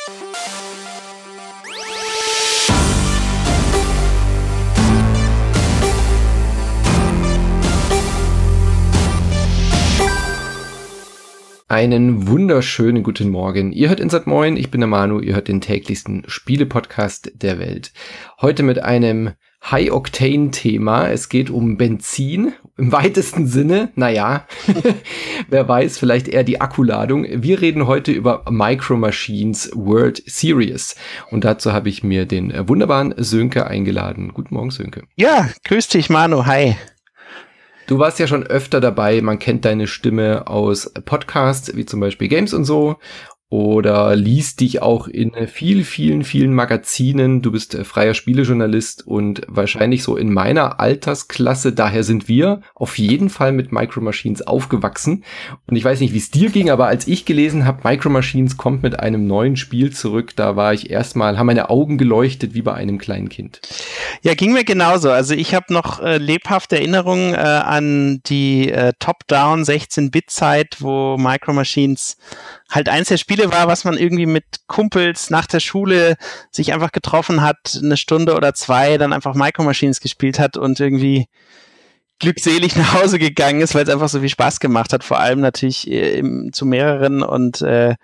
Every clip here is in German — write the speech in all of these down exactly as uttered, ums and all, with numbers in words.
Einen wunderschönen guten Morgen. Ihr hört Insert Moin, ich bin der Manu, ihr hört den täglichsten Spiele-Podcast der Welt. Heute mit einem High-Octane-Thema. Es geht um Benzin, im weitesten Sinne. Naja, wer weiß, vielleicht eher die Akkuladung. Wir reden heute über Micro Machines World Series. Und dazu habe ich mir den wunderbaren Sönke eingeladen. Guten Morgen, Sönke. Ja, grüß dich, Manu. Hi. Du warst ja schon öfter dabei, man kennt deine Stimme aus Podcasts, wie zum Beispiel Games und so, oder liest dich auch in vielen, vielen, vielen Magazinen. Du bist freier Spielejournalist und wahrscheinlich so in meiner Altersklasse, daher sind wir auf jeden Fall mit Micro Machines aufgewachsen. Und ich weiß nicht, wie es dir ging, aber als ich gelesen habe, Micro Machines kommt mit einem neuen Spiel zurück, da war ich erstmal, haben meine Augen geleuchtet wie bei einem kleinen Kind. Ja, ging mir genauso. Also ich habe noch äh, lebhafte Erinnerungen äh, an die äh, Top-Down sechzehn-Bit-Zeit, wo Micro Machines halt eins der Spiele war, was man irgendwie mit Kumpels nach der Schule sich einfach getroffen hat, eine Stunde oder zwei, dann einfach Micro Machines gespielt hat und irgendwie glückselig nach Hause gegangen ist, weil es einfach so viel Spaß gemacht hat, vor allem natürlich äh, im, zu mehreren und äh,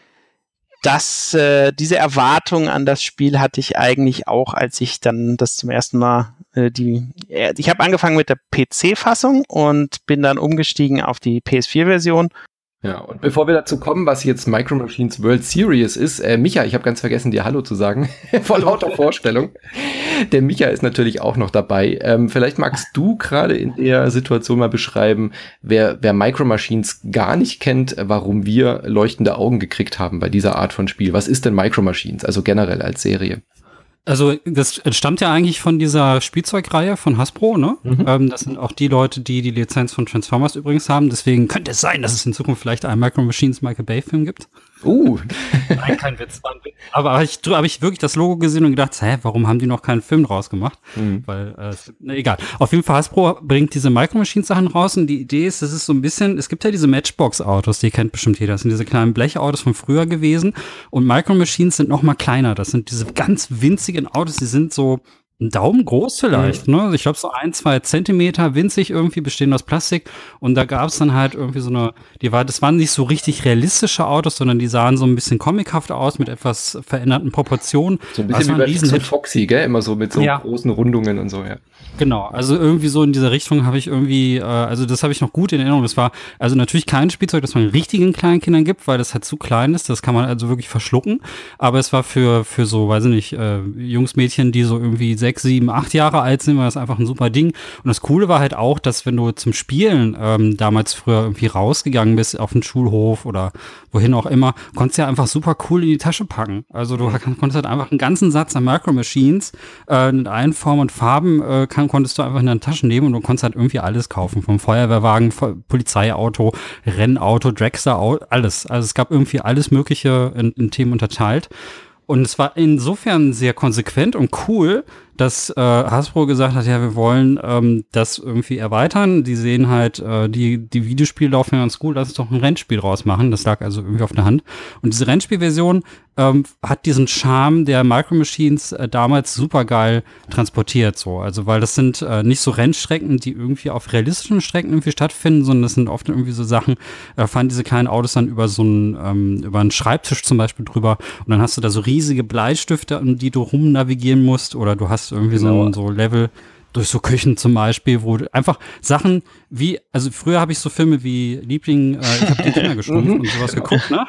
das, äh, diese Erwartung an das Spiel hatte ich eigentlich auch, als ich dann das zum ersten Mal äh, die, äh, ich habe angefangen mit der P C-Fassung und bin dann umgestiegen auf die P S vier Version. Ja, und bevor wir dazu kommen, was jetzt Micro Machines World Series ist, äh, Micha, ich habe ganz vergessen, dir Hallo zu sagen, vor lauter Vorstellung. Der Micha ist natürlich auch noch dabei. Ähm, vielleicht magst du gerade in der Situation mal beschreiben, wer, wer Micro Machines gar nicht kennt, warum wir leuchtende Augen gekriegt haben bei dieser Art von Spiel. Was ist denn Micro Machines, also generell als Serie? Also das stammt ja eigentlich von dieser Spielzeugreihe von Hasbro, ne? Mhm. Ähm, das sind auch die Leute, die die Lizenz von Transformers übrigens haben. Deswegen könnte es sein, dass es in Zukunft vielleicht einen Micro Machines Michael Bay Film gibt. Uh. Nein, kein Witz. War ein Witz. Aber habe ich, hab ich wirklich das Logo gesehen und gedacht, hä, warum haben die noch keinen Film draus gemacht? Mhm. Weil, äh, ne, egal. Auf jeden Fall, Hasbro bringt diese Micro Machines Sachen raus und die Idee ist, das ist so ein bisschen, es gibt ja diese Matchbox-Autos, die kennt bestimmt jeder. Das sind diese kleinen Blechautos von früher gewesen und Micro Machines sind noch mal kleiner. Das sind diese ganz winzigen Autos, die sind so ein Daumen groß vielleicht, mhm. ne? Ich glaube so ein, zwei Zentimeter, winzig irgendwie, bestehen aus Plastik. Und da gab es dann halt irgendwie so eine, die war, das waren nicht so richtig realistische Autos, sondern die sahen so ein bisschen comichaft aus mit etwas veränderten Proportionen. So ein bisschen wie bei Riesen Foxy, gell? Immer so mit so ja. großen Rundungen und so, ja. Genau, also irgendwie so in dieser Richtung habe ich irgendwie, äh, also das habe ich noch gut in Erinnerung. Das war also natürlich kein Spielzeug, das man richtigen Kleinkindern gibt, weil das halt zu klein ist. Das kann man also wirklich verschlucken. Aber es war für für so, weiß ich nicht, äh, Jungs, Mädchen, die so irgendwie sechs, sieben, acht Jahre alt sind, war das einfach ein super Ding. Und das Coole war halt auch, dass wenn du zum Spielen ähm, damals früher irgendwie rausgegangen bist auf den Schulhof oder wohin auch immer, konntest du ja einfach super cool in die Tasche packen. Also du konntest halt einfach einen ganzen Satz an Micro Machines äh, in allen Formen und Farben äh, kann, konntest du einfach in deine Taschen nehmen und du konntest halt irgendwie alles kaufen. Vom Feuerwehrwagen, Polizeiauto, Rennauto, Dragster-Auto, alles. Also es gab irgendwie alles Mögliche in, in Themen unterteilt. Und es war insofern sehr konsequent und cool, dass äh, Hasbro gesagt hat, ja, wir wollen ähm, das irgendwie erweitern. Die sehen halt, äh, die die Videospiele laufen ja ganz gut, lass uns doch ein Rennspiel draus machen. Das lag also irgendwie auf der Hand. Und diese Rennspielversion ähm, hat diesen Charme der Micro Machines äh, damals super geil transportiert. So. Also weil das sind äh, nicht so Rennstrecken, die irgendwie auf realistischen Strecken irgendwie stattfinden, sondern das sind oft irgendwie so Sachen, äh, fahren diese kleinen Autos dann über so einen, ähm, über einen Schreibtisch zum Beispiel drüber und dann hast du da so riesige Bleistifte, an die du rumnavigieren musst oder du hast irgendwie genau. so, so Level durch so Küchen zum Beispiel, wo einfach Sachen wie, also früher habe ich so Filme wie Liebling, äh, ich habe die Kinder geschrumpft und sowas geguckt, ne?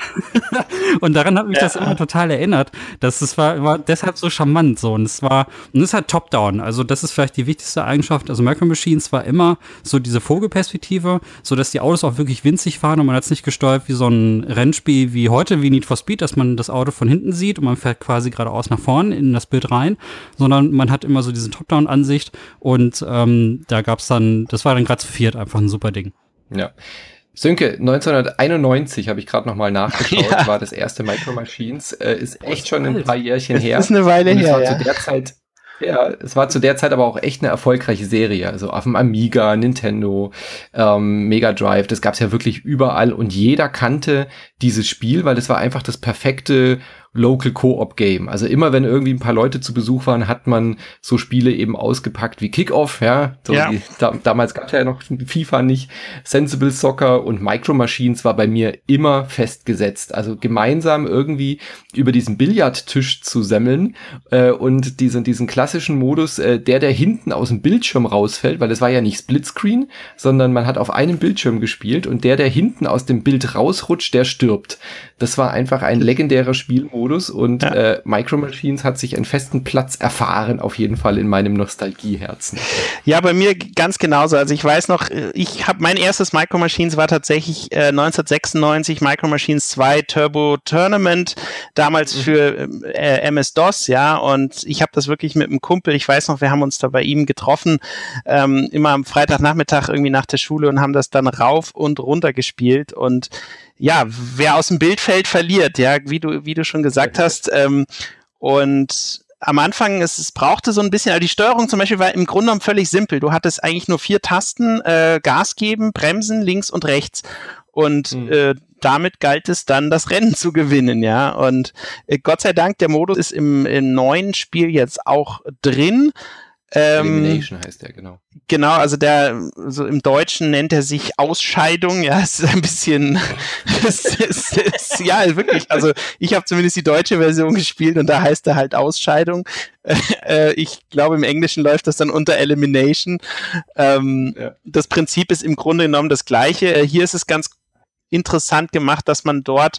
Und daran hat mich ja. das immer total erinnert, dass es war, war deshalb so charmant so und es war, und es ist halt Top-Down, also das ist vielleicht die wichtigste Eigenschaft, also Micro Machines war immer so diese Vogelperspektive, so dass die Autos auch wirklich winzig fahren und man hat es nicht gesteuert wie so ein Rennspiel wie heute, wie Need for Speed, dass man das Auto von hinten sieht und man fährt quasi geradeaus nach vorne in das Bild rein, sondern man hat immer so diese Top-Down-Ansicht und ähm, da gab's dann, das war dann gerade zu viert einfach ein super Ding. Ja. Sönke, neunzehnhunderteinundneunzig habe ich gerade nochmal nachgeschaut, ja. war das erste Micro Machines, äh, ist echt schon ein paar Jährchen her. Das ist eine Weile her, ja. Zu der Zeit, ja, es war zu der Zeit aber auch echt eine erfolgreiche Serie, also auf dem Amiga, Nintendo, ähm, Mega Drive, das gab's ja wirklich überall und jeder kannte dieses Spiel, weil das war einfach das perfekte Local Co-op Game. Also immer wenn irgendwie ein paar Leute zu Besuch waren, hat man so Spiele eben ausgepackt wie Kick-Off, ja. So ja. Die, da, damals gab es ja noch FIFA nicht. Sensible Soccer und Micro Machines war bei mir immer festgesetzt. Also gemeinsam irgendwie über diesen Billardtisch zu semmeln äh, und diesen, diesen klassischen Modus, äh, der, der hinten aus dem Bildschirm rausfällt, weil es war ja nicht Splitscreen, sondern man hat auf einem Bildschirm gespielt und der, der hinten aus dem Bild rausrutscht, der stirbt. Das war einfach ein legendärer Spielmodus. Und ja. äh, Micro Machines hat sich einen festen Platz erfahren, auf jeden Fall in meinem Nostalgieherzen. Ja, bei mir ganz genauso. Also ich weiß noch, ich habe mein erstes Micro Machines war tatsächlich äh, neunzehnhundertsechsundneunzig Micro Machines zwei Turbo Tournament, damals mhm. für äh, M S-DOS, ja, und ich habe das wirklich mit einem Kumpel, ich weiß noch, wir haben uns da bei ihm getroffen, ähm, immer am Freitagnachmittag irgendwie nach der Schule und haben das dann rauf und runter gespielt und ja, wer aus dem Bild fällt, verliert, ja, wie du, wie du schon gesagt hast. Ähm, und am Anfang, es, es brauchte so ein bisschen, also die Steuerung zum Beispiel war im Grunde genommen völlig simpel. Du hattest eigentlich nur vier Tasten, äh, Gas geben, bremsen, links und rechts. Und mhm. äh, damit galt es dann, das Rennen zu gewinnen, ja. Und äh, Gott sei Dank, der Modus ist im, im neuen Spiel jetzt auch drin. Elimination heißt der, genau. Genau, also der, so im Deutschen nennt er sich Ausscheidung, ja, es ist ein bisschen, es ist, es ist, ja, wirklich, also ich habe zumindest die deutsche Version gespielt und da heißt er halt Ausscheidung. Äh, ich glaube, im Englischen läuft das dann unter Elimination. Ähm, ja. Das Prinzip ist im Grunde genommen das gleiche. Hier ist es ganz interessant gemacht, dass man dort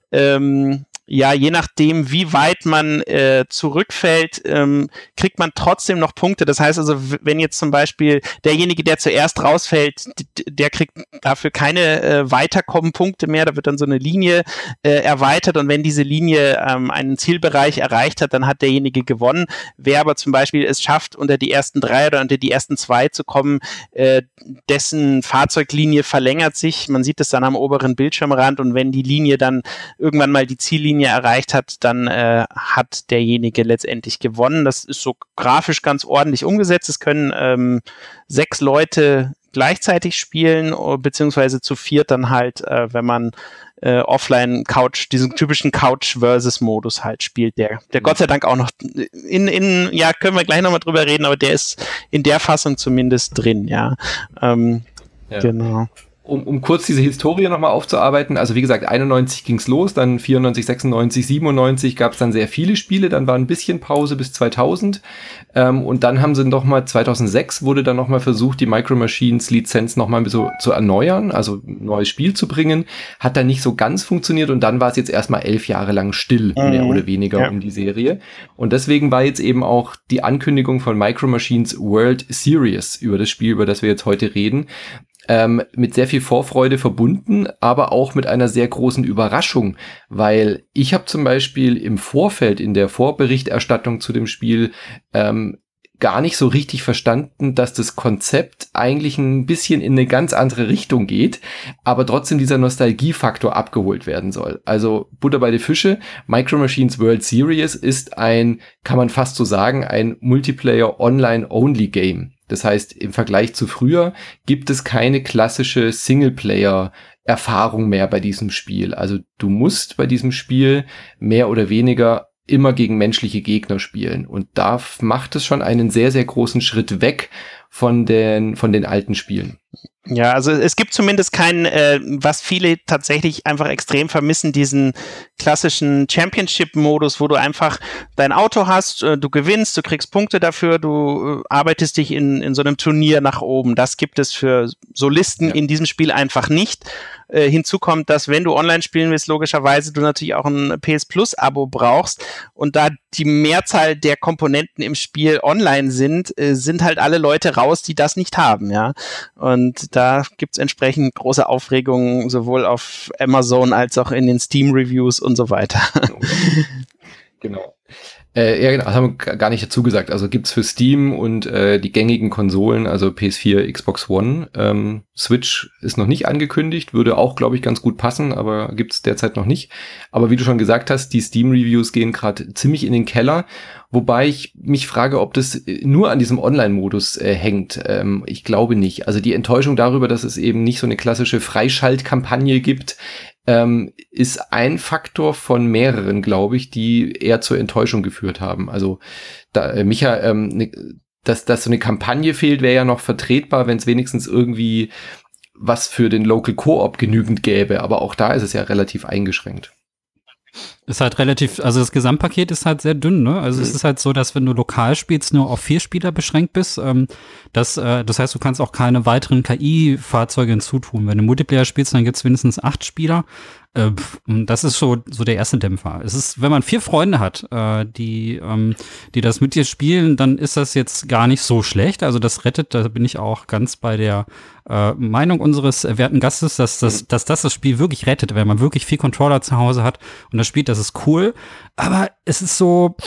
ähm, ja, je nachdem, wie weit man äh, zurückfällt, ähm, kriegt man trotzdem noch Punkte. Das heißt also, wenn jetzt zum Beispiel derjenige, der zuerst rausfällt, d- der kriegt dafür keine äh, Weiterkommen-Punkte mehr. Da wird dann so eine Linie äh, erweitert und wenn diese Linie ähm, einen Zielbereich erreicht hat, dann hat derjenige gewonnen. Wer aber zum Beispiel es schafft, unter die ersten drei oder unter die ersten zwei zu kommen, äh, dessen Fahrzeuglinie verlängert sich. Man sieht es dann am oberen Bildschirmrand und wenn die Linie dann irgendwann mal die Ziellinie erreicht hat, dann äh, hat derjenige letztendlich gewonnen. Das ist so grafisch ganz ordentlich umgesetzt. Es können ähm, sechs Leute gleichzeitig spielen, beziehungsweise zu viert dann halt, äh, wenn man äh, offline Couch, diesen typischen Couch-Versus-Modus halt spielt, der, der Gott sei Dank auch noch in, in, ja, können wir gleich nochmal drüber reden, aber der ist in der Fassung zumindest drin, ja. Ähm, ja. Genau. Um, um kurz diese Historie nochmal aufzuarbeiten, also wie gesagt, einundneunzig ging's los, dann vierundneunzig, sechsundneunzig, siebenundneunzig gab's dann sehr viele Spiele, dann war ein bisschen Pause bis zweitausend ähm, und dann haben sie nochmal, zweitausendsechs wurde dann nochmal versucht, die Micro Machines Lizenz nochmal so zu erneuern, also ein neues Spiel zu bringen, hat dann nicht so ganz funktioniert und dann war es jetzt erstmal elf Jahre lang still, mhm. mehr oder weniger ja. um die Serie und deswegen war jetzt eben auch die Ankündigung von Micro Machines World Series über das Spiel, über das wir jetzt heute reden, Ähm, mit sehr viel Vorfreude verbunden, aber auch mit einer sehr großen Überraschung, weil ich habe zum Beispiel im Vorfeld, in der Vorberichterstattung zu dem Spiel, ähm, gar nicht so richtig verstanden, dass das Konzept eigentlich ein bisschen in eine ganz andere Richtung geht, aber trotzdem dieser Nostalgiefaktor abgeholt werden soll. Also Butter bei die Fische, Micro Machines World Series ist ein, kann man fast so sagen, ein Multiplayer-Online-Only-Game. Das heißt, im Vergleich zu früher gibt es keine klassische Singleplayer-Erfahrung mehr bei diesem Spiel. Also du musst bei diesem Spiel mehr oder weniger immer gegen menschliche Gegner spielen. Und da macht es schon einen sehr, sehr großen Schritt weg von den, von den alten Spielen. Ja, also es gibt zumindest keinen, äh, was viele tatsächlich einfach extrem vermissen, diesen klassischen Championship-Modus, wo du einfach dein Auto hast, äh, du gewinnst, du kriegst Punkte dafür, du äh, arbeitest dich in, in so einem Turnier nach oben. Das gibt es für Solisten ja. in diesem Spiel einfach nicht. Äh, hinzu kommt, dass wenn du online spielen willst, logischerweise du natürlich auch ein P S Plus-Abo brauchst und da die Mehrzahl der Komponenten im Spiel online sind, äh, sind halt alle Leute raus, die das nicht haben, ja. Und da gibt's entsprechend große Aufregungen sowohl auf Amazon als auch in den Steam-Reviews und so weiter. Genau. Äh, ja, genau, das haben wir gar nicht dazu gesagt. Also gibt's für Steam und äh, die gängigen Konsolen, also P S vier, Xbox One. Ähm, Switch ist noch nicht angekündigt, würde auch, glaube ich, ganz gut passen, aber gibt's derzeit noch nicht. Aber wie du schon gesagt hast, die Steam-Reviews gehen gerade ziemlich in den Keller, wobei ich mich frage, ob das nur an diesem Online-Modus äh, hängt. Ähm, ich glaube nicht. Also die Enttäuschung darüber, dass es eben nicht so eine klassische Freischaltkampagne gibt, Ähm, ist ein Faktor von mehreren, glaube ich, die eher zur Enttäuschung geführt haben. Also da, äh, Micha, ähm, ne, dass, dass so eine Kampagne fehlt, wäre ja noch vertretbar, wenn es wenigstens irgendwie was für den Local Co-op genügend gäbe. Aber auch da ist es ja relativ eingeschränkt. Ist halt relativ, also das Gesamtpaket ist halt sehr dünn, ne? Also mhm. es ist halt so, dass wenn du lokal spielst, nur auf vier Spieler beschränkt bist. Ähm, das, äh, das heißt, du kannst auch keine weiteren K I-Fahrzeuge hinzutun. Wenn du Multiplayer spielst, dann gibt's mindestens acht Spieler. Äh, das ist so, so der erste Dämpfer. Es ist, wenn man vier Freunde hat, äh, die, ähm, die das mit dir spielen, dann ist das jetzt gar nicht so schlecht. Also das rettet, da bin ich auch ganz bei der äh, Meinung unseres werten Gastes, dass das, mhm. dass das das Spiel wirklich rettet, wenn man wirklich vier Controller zu Hause hat und das spielt, das ist cool. Aber es ist so,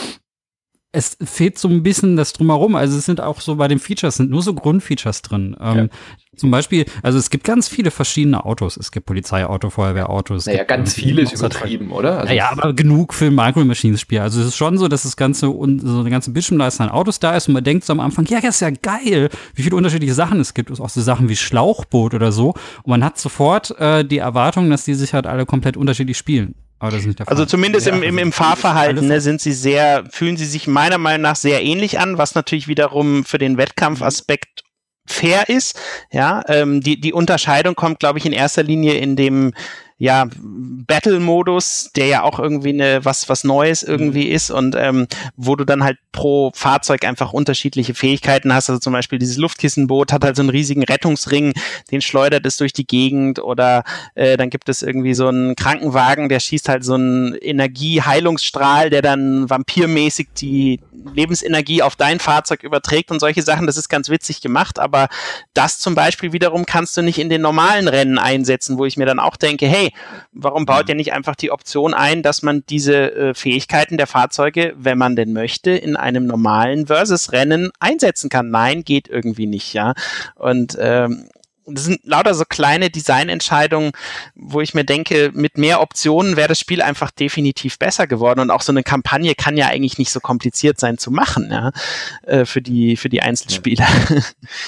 es fehlt so ein bisschen das Drumherum. Also es sind auch so bei den Features, sind nur so Grundfeatures drin. Ähm, ja. Zum Beispiel, also es gibt ganz viele verschiedene Autos. Es gibt Polizeiauto, Feuerwehrautos. Naja, ganz viele ist übertrieben, oder? Also naja, aber genug für ein Micro Machines-Spiel. Also es ist schon so, dass das ganze, so eine ganze Bildschirmleiste an Autos da ist und man denkt so am Anfang, ja, das ist ja geil, wie viele unterschiedliche Sachen es gibt. Auch so Sachen wie Schlauchboot oder so. Und man hat sofort äh, die Erwartung, dass die sich halt alle komplett unterschiedlich spielen. Aber das ist nicht der Fall. Also zumindest ja, im, im, im Fahrverhalten ne, sind sie sehr, fühlen sie sich meiner Meinung nach sehr ähnlich an, was natürlich wiederum für den Wettkampfaspekt fair ist. Ja, ähm, die, die Unterscheidung kommt, glaube ich, in erster Linie in dem ja, Battle-Modus, der ja auch irgendwie eine, was, was Neues irgendwie mhm. ist und ähm, wo du dann halt pro Fahrzeug einfach unterschiedliche Fähigkeiten hast. Also zum Beispiel dieses Luftkissenboot hat halt so einen riesigen Rettungsring, den schleudert es durch die Gegend oder äh, dann gibt es irgendwie so einen Krankenwagen, der schießt halt so einen Energie-Heilungsstrahl, der dann vampirmäßig die Lebensenergie auf dein Fahrzeug überträgt und solche Sachen. Das ist ganz witzig gemacht, aber das zum Beispiel wiederum kannst du nicht in den normalen Rennen einsetzen, wo ich mir dann auch denke, hey, warum baut ihr nicht einfach die Option ein, dass man diese äh, Fähigkeiten der Fahrzeuge, wenn man denn möchte, in einem normalen Versus-Rennen einsetzen kann? Nein, geht irgendwie nicht, ja. Und ähm, das sind lauter so kleine Designentscheidungen, wo ich mir denke, mit mehr Optionen wäre das Spiel einfach definitiv besser geworden. Und auch so eine Kampagne kann ja eigentlich nicht so kompliziert sein zu machen, ja, äh, für die, für die Einzelspieler. Ja.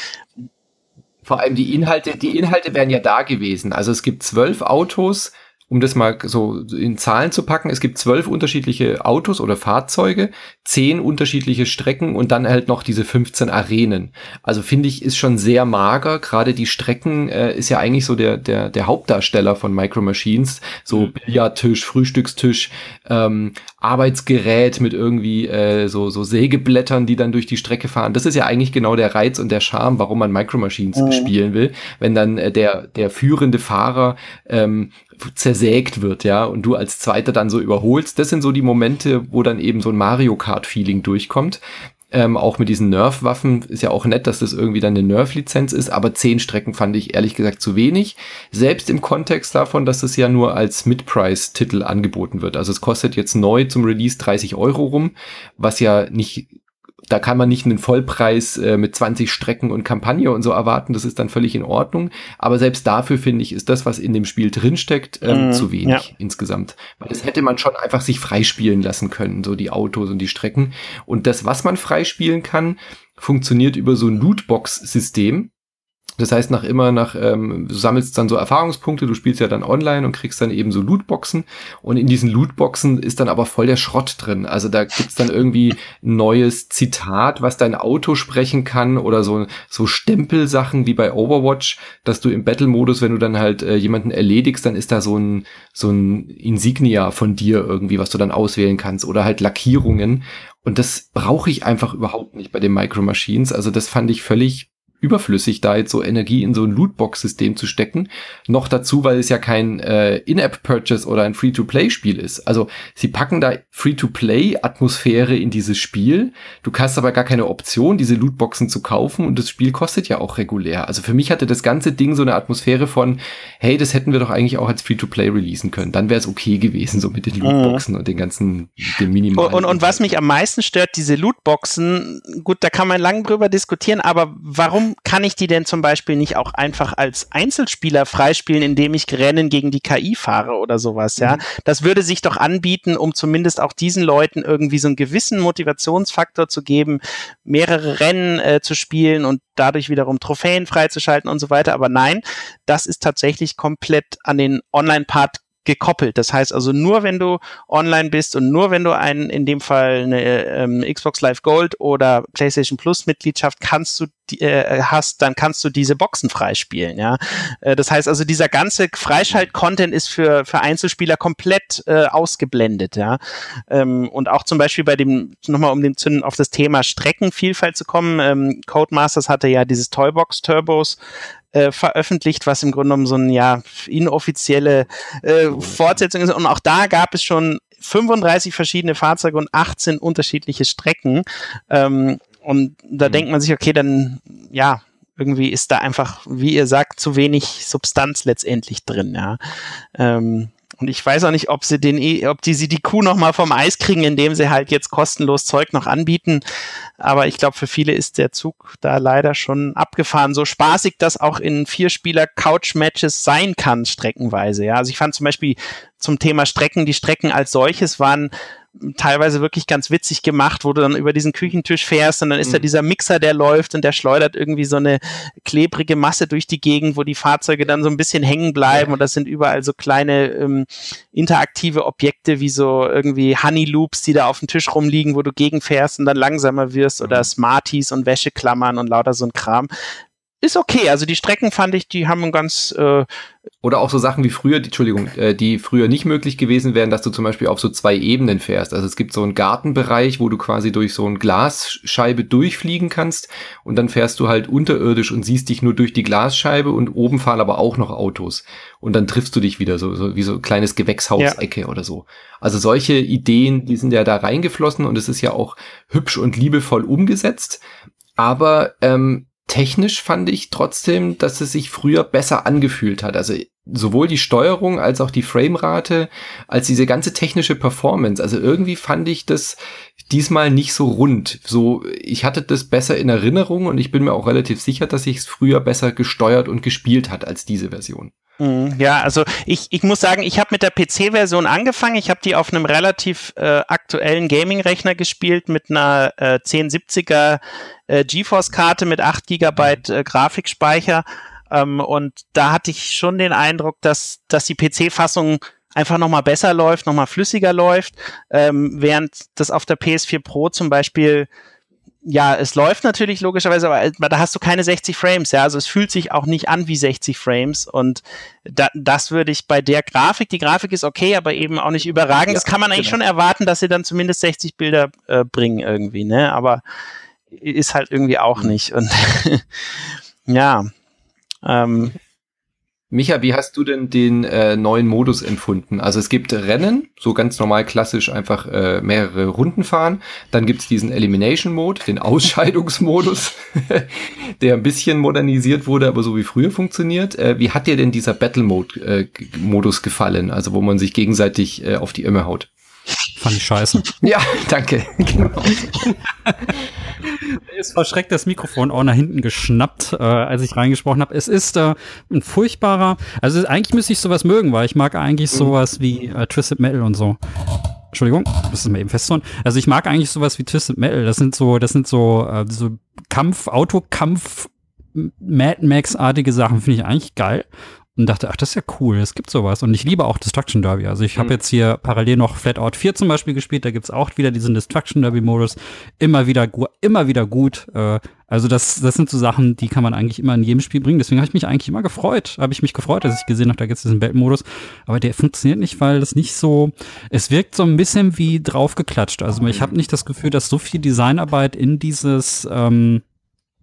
Vor allem die Inhalte, die Inhalte wären ja da gewesen. Also es gibt zwölf Autos, um das mal so in Zahlen zu packen. Es gibt zwölf unterschiedliche Autos oder Fahrzeuge, zehn unterschiedliche Strecken und dann halt noch diese fünfzehn Arenen. Also finde ich, ist schon sehr mager. Gerade die Strecken äh, ist ja eigentlich so der der der Hauptdarsteller von Micro Machines. So Billardtisch, Frühstückstisch, ähm, Arbeitsgerät mit irgendwie äh, so so Sägeblättern, die dann durch die Strecke fahren. Das ist ja eigentlich genau der Reiz und der Charme, warum man Micro Machines mhm. spielen will. Wenn dann äh, der der führende Fahrer ähm, zersägt wird, ja, und du als Zweiter dann so überholst. Das sind so die Momente, wo dann eben so ein Mario Kart-Feeling durchkommt. Ähm, auch mit diesen Nerf-Waffen ist ja auch nett, dass das irgendwie dann eine Nerf-Lizenz ist, aber zehn Strecken fand ich ehrlich gesagt zu wenig. Selbst im Kontext davon, dass es ja nur als Mid-Price-Titel angeboten wird. Also es kostet jetzt neu zum Release dreißig Euro rum, was ja nicht... Da kann man nicht einen Vollpreis äh, mit zwanzig Strecken und Kampagne und so erwarten. Das ist dann völlig in Ordnung. Aber selbst dafür, finde ich, ist das, was in dem Spiel drinsteckt, ähm, mm, zu wenig ja. insgesamt. Weil das hätte man schon einfach sich freispielen lassen können, so die Autos und die Strecken. Und das, was man freispielen kann, funktioniert über so ein Lootbox-System. Das heißt, nach immer nach, ähm, du sammelst dann so Erfahrungspunkte, du spielst ja dann online und kriegst dann eben so Lootboxen und in diesen Lootboxen ist dann aber voll der Schrott drin. Also da gibt's dann irgendwie ein neues Zitat, was dein Auto sprechen kann oder so so Stempelsachen wie bei Overwatch, dass du im Battle-Modus, wenn du dann halt äh, jemanden erledigst, dann ist da so ein so ein Insignia von dir irgendwie, was du dann auswählen kannst oder halt Lackierungen und das brauche ich einfach überhaupt nicht bei den Micro Machines. Also das fand ich völlig überflüssig, da jetzt so Energie in so ein Lootbox-System zu stecken. Noch dazu, weil es ja kein äh, In-App-Purchase oder ein Free-to-Play-Spiel ist. Also sie packen da Free-to-Play-Atmosphäre in dieses Spiel. Du hast aber gar keine Option, diese Lootboxen zu kaufen und das Spiel kostet ja auch regulär. Also für mich hatte das ganze Ding so eine Atmosphäre von, hey, das hätten wir doch eigentlich auch als Free-to-Play releasen können. Dann wäre es okay gewesen, so mit den Lootboxen mhm. und den ganzen, den minimalen. Und, und, und was mich am meisten stört, diese Lootboxen, gut, da kann man lang drüber diskutieren, aber warum kann ich die denn zum Beispiel nicht auch einfach als Einzelspieler freispielen, indem ich Rennen gegen die K I fahre oder sowas, ja? Mhm. Das würde sich doch anbieten, um zumindest auch diesen Leuten irgendwie so einen gewissen Motivationsfaktor zu geben, mehrere Rennen äh, zu spielen und dadurch wiederum Trophäen freizuschalten und so weiter. Aber nein, das ist tatsächlich komplett an den Online-Part gekoppelt. Das heißt also, nur wenn du online bist und nur wenn du einen, in dem Fall eine ähm, Xbox Live Gold oder PlayStation Plus Mitgliedschaft kannst du die, äh, hast, dann kannst du diese Boxen freispielen, ja. Äh, das heißt also, dieser ganze Freischalt-Content ist für für Einzelspieler komplett äh, ausgeblendet, ja. Ähm, und auch zum Beispiel bei dem, nochmal um den Zünden auf das Thema Streckenvielfalt zu kommen, ähm, Codemasters hatte ja dieses Toybox Turbos Äh, veröffentlicht, was im Grunde genommen so eine ja inoffizielle äh, Fortsetzung ist. Und auch da gab es schon fünfunddreißig verschiedene Fahrzeuge und achtzehn unterschiedliche Strecken. Ähm, und da mhm. denkt man sich, okay, dann ja, irgendwie ist da einfach, wie ihr sagt, zu wenig Substanz letztendlich drin. Ja. Ähm, Und ich weiß auch nicht, ob sie den, ob die sie die Kuh noch mal vom Eis kriegen, indem sie halt jetzt kostenlos Zeug noch anbieten. Aber ich glaube, für viele ist der Zug da leider schon abgefahren. So spaßig das auch in Vierspieler-Couch-Matches sein kann, streckenweise. Ja, also ich fand zum Beispiel zum Thema Strecken, die Strecken als solches waren teilweise wirklich ganz witzig gemacht, wo du dann über diesen Küchentisch fährst und dann ist mhm. da dieser Mixer, der läuft und der schleudert irgendwie so eine klebrige Masse durch die Gegend, wo die Fahrzeuge dann so ein bisschen hängen bleiben, ja. Und das sind überall so kleine ähm, interaktive Objekte wie so irgendwie Honey Loops, die da auf dem Tisch rumliegen, wo du gegenfährst und dann langsamer wirst mhm. oder Smarties und Wäscheklammern und lauter so ein Kram. Ist okay, also die Strecken fand ich, die haben ein ganz äh, oder auch so Sachen wie früher, die, Entschuldigung, äh, die früher nicht möglich gewesen wären, dass du zum Beispiel auf so zwei Ebenen fährst. Also es gibt so einen Gartenbereich, wo du quasi durch so eine Glasscheibe durchfliegen kannst und dann fährst du halt unterirdisch und siehst dich nur durch die Glasscheibe und oben fahren aber auch noch Autos. Und dann triffst du dich wieder, so, so wie so ein kleines Gewächshausecke ja. oder so. Also solche Ideen, die sind ja da reingeflossen und es ist ja auch hübsch und liebevoll umgesetzt. Aber ähm, technisch fand ich trotzdem, dass es sich früher besser angefühlt hat. Also sowohl die Steuerung als auch die Framerate, als diese ganze technische Performance. Also irgendwie fand ich das diesmal nicht so rund. So, ich hatte das besser in Erinnerung und ich bin mir auch relativ sicher, dass ich es früher besser gesteuert und gespielt hat als diese Version. Ja, also ich, ich muss sagen, ich habe mit der P C-Version angefangen. Ich habe die auf einem relativ äh, aktuellen Gaming-Rechner gespielt mit einer äh, zehn siebziger äh, GeForce-Karte mit acht Gigabyte äh, Grafikspeicher. Ähm, und da hatte ich schon den Eindruck, dass, dass die P C-Fassung einfach nochmal besser läuft, nochmal flüssiger läuft, ähm, während das auf der P S vier Pro zum Beispiel ja, es läuft natürlich logischerweise, aber da hast du keine sechzig Frames, ja, also es fühlt sich auch nicht an wie sechzig Frames und da, das würde ich bei der Grafik, die Grafik ist okay, aber eben auch nicht überragend, ja, das kann man eigentlich genau. schon erwarten, dass sie dann zumindest sechzig Bilder äh, bringen irgendwie, ne, aber ist halt irgendwie auch nicht und ja, ähm, Micha, wie hast du denn den äh, neuen Modus empfunden? Also es gibt Rennen, so ganz normal klassisch einfach äh, mehrere Runden fahren. Dann gibt's diesen Elimination-Mode, den Ausscheidungsmodus, der ein bisschen modernisiert wurde, aber so wie früher funktioniert. Äh, wie hat dir denn dieser Battle-Mode-Modus äh, gefallen? Also wo man sich gegenseitig äh, auf die Ömme haut? Fand ich scheiße. Ja, danke. Genau. Ist verschreckt das Mikrofon auch nach hinten geschnappt, äh, als ich reingesprochen habe. Es ist äh, ein furchtbarer, also eigentlich müsste ich sowas mögen, weil ich mag eigentlich sowas wie äh, Twisted Metal und so. Entschuldigung, das ist mal eben festzuhalten. Also ich mag eigentlich sowas wie Twisted Metal. Das sind so, das sind so, äh, so Kampf, Autokampf, Mad Max-artige Sachen, finde ich eigentlich geil. Und dachte, ach, das ist ja cool, es gibt sowas. Und ich liebe auch Destruction Derby. Also ich habe mhm. jetzt hier parallel noch Flatout vier zum Beispiel gespielt, da gibt's auch wieder diesen Destruction Derby-Modus. Immer wieder, immer wieder gut. Äh, also das, das sind so Sachen, die kann man eigentlich immer in jedem Spiel bringen. Deswegen habe ich mich eigentlich immer gefreut. Habe ich mich gefreut, dass ich gesehen habe, da gibt's diesen Battle-Modus. Aber der funktioniert nicht, weil das nicht so, es wirkt so ein bisschen wie draufgeklatscht. Also ich habe nicht das Gefühl, dass so viel Designarbeit in dieses, ähm,